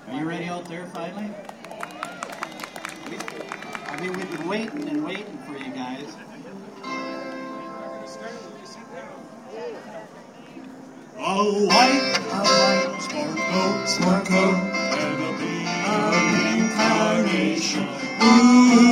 Are you ready out there finally? I mean, we've been waiting and waiting for you guys. A white sport coat, and a bee, an incarnation. Ooh.